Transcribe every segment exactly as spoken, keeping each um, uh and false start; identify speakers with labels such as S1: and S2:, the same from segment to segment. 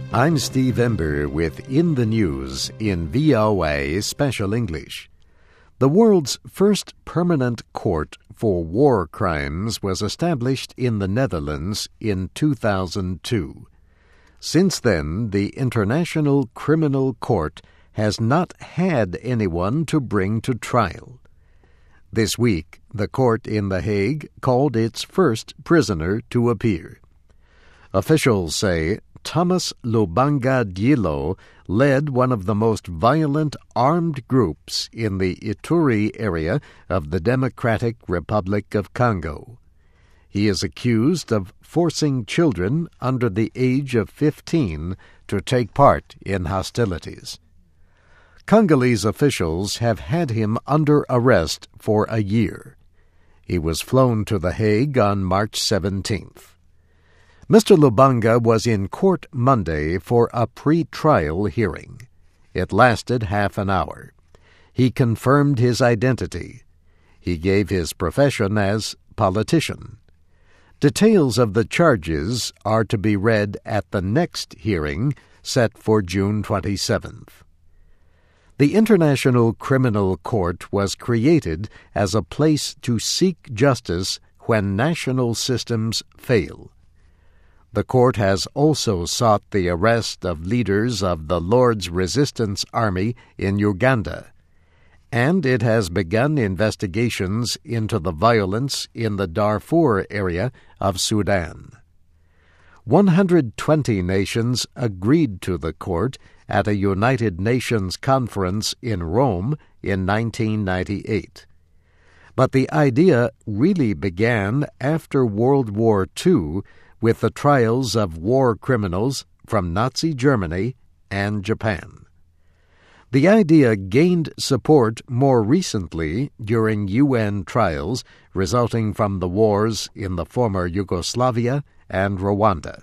S1: I'm Steve Ember with In the News in V O A Special English. The world's first permanent court for war crimes was established in the Netherlands in two thousand two. Since then, the International Criminal Court has not had anyone to bring to trial. This week, the court in The Hague called its first prisoner to appear. Officials say Thomas Lubanga Diallo led one of the most violent armed groups in the Ituri area of the Democratic Republic of Congo. He is accused of forcing children under the age of fifteen to take part in hostilities. Congolese officials have had him under arrest for a year. He was flown to The Hague on March seventeenth. Mister Lubanga was in court Monday for a pre-trial hearing. It lasted half an hour. He confirmed his identity. He gave his profession as politician. Details of the charges are to be read at the next hearing, set for June twenty-seventh. The International Criminal Court was created as a place to seek justice when national systems fail. The court has also sought the arrest of leaders of the Lord's Resistance Army in Uganda, and it has begun investigations into the violence in the Darfur area of Sudan. one hundred twenty nations agreed to the court at a United Nations conference in Rome in nineteen ninety-eight. But the idea really began after World War Two with the trials of war criminals from Nazi Germany and Japan. The idea gained support more recently during U N trials resulting from the wars in the former Yugoslavia and Rwanda.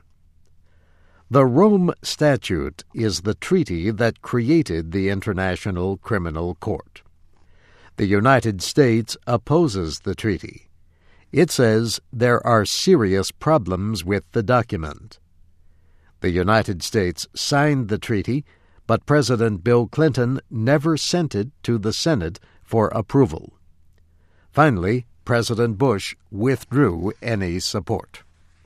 S1: The Rome Statute is the treaty that created the International Criminal Court. The United States opposes the treaty. It says there are serious problems with the document. The United States signed the treaty, but President Bill Clinton never sent it to the Senate for approval. Finally, President Bush withdrew any support.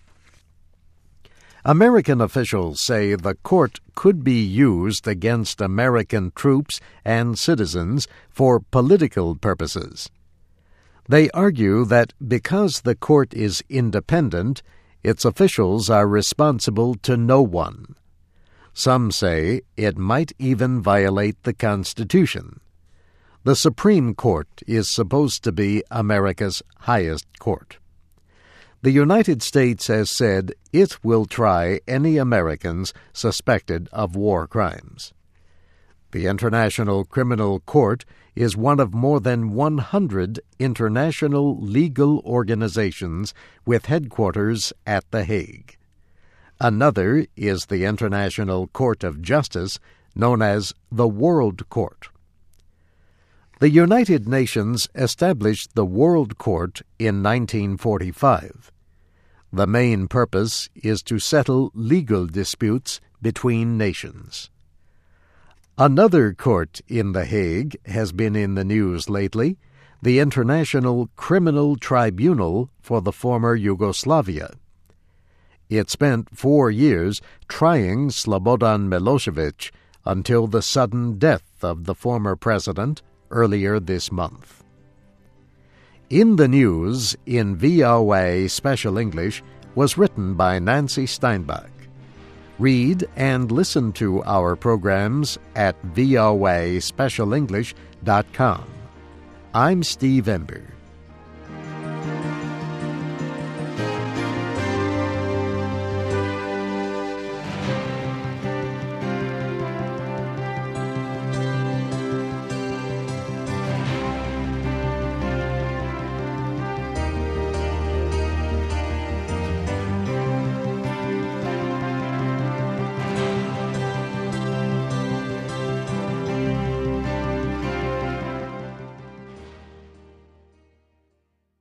S1: American officials say the court could be used against American troops and citizens for political purposes. They argue that because the court is independent, its officials are responsible to no one. Some say it might even violate the Constitution. The Supreme Court is supposed to be America's highest court. The United States has said it will try any Americans suspected of war crimes. The International Criminal Court is one of more than one hundred international legal organizations with headquarters at The Hague. Another is the International Court of Justice, known as the World Court. The United Nations established the World Court in nineteen forty-five. The main purpose is to settle legal disputes between nations. Another court in The Hague has been in the news lately, the International Criminal Tribunal for the former Yugoslavia. It spent four years trying Slobodan Milosevic until the sudden death of the former president earlier this month. In the News in V O A Special English was written by Nancy Steinbach. Read and listen to our programs at V O A special english dot com. I'm Steve Ember.